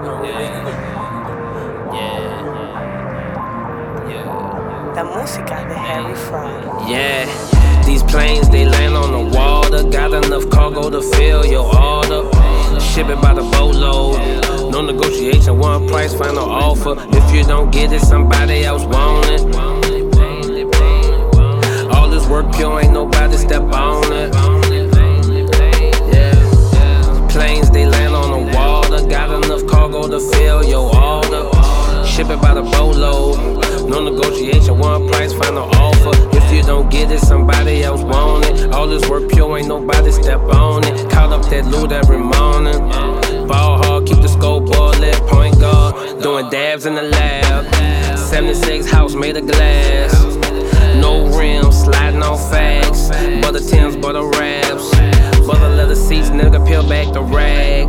La música de Harry Fraud. Yeah, these planes they land on the water. Got enough cargo to fill your order. Ship it by the boatload. No negotiation, one price, final offer. If you don't get it, somebody else want it. All this work pure, ain't nobody step on it. Yeah, planes they land on the water. Got enough cargo to fill your order. Ship it by the boatload. No negotiation, one price, final offer. If you don't get it, somebody else want it. All this work pure, ain't nobody step on it. Caught up that loot every morning. Ball hard, keep the scoreboard lit, point guard. Doing dabs in the lab. 76 house made of glass.